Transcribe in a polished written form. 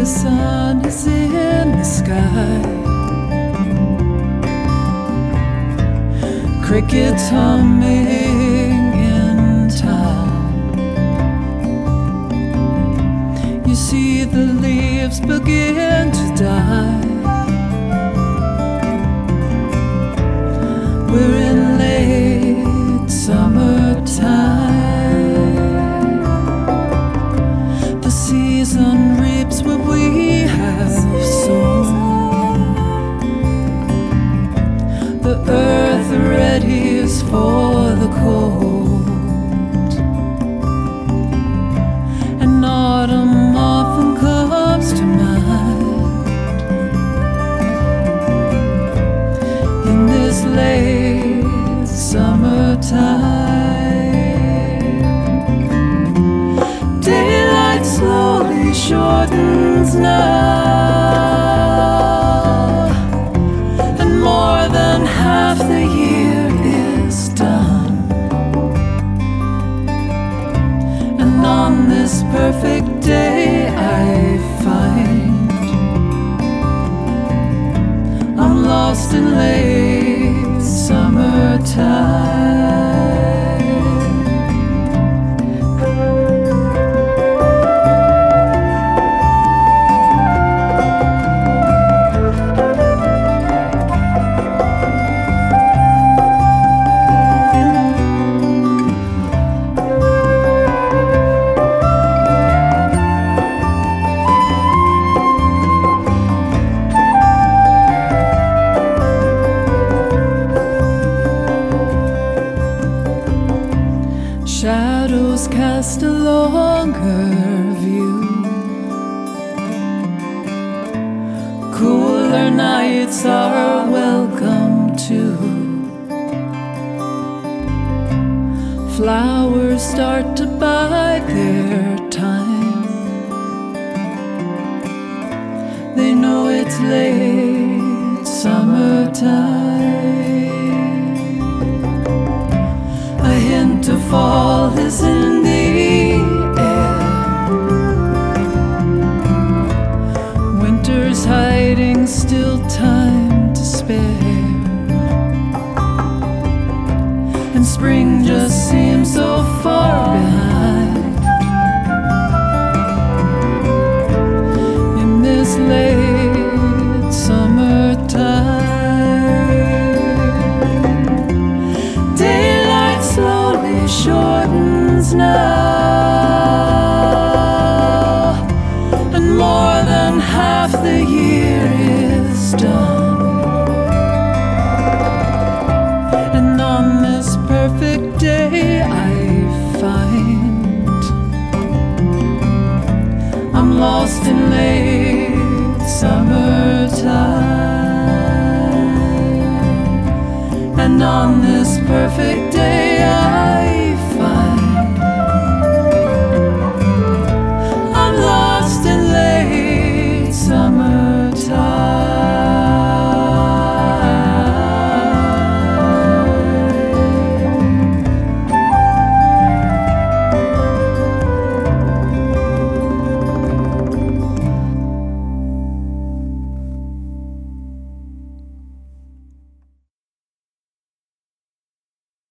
sun is in the sky. Crickets humming in time. You see the leaves begin to die. We're in late summertime. The season reaps what we have sown. The earth ready is for the cold, and autumn often comes to mind. In this late summertime, daylight slowly shortens now, and more than half the year is done. And on this perfect day I find I'm lost in late summertime. Shadows cast a longer view. Cooler nights are welcome too. Flowers start to bide their time. They know it's late summertime. A hint of fall is in the air. Winter's hiding, still time to spare. And spring just seems so far behind. In this late summertime, shortens now, and more than half the year is done. And on this perfect day I find I'm lost in late summertime. And on this perfect day I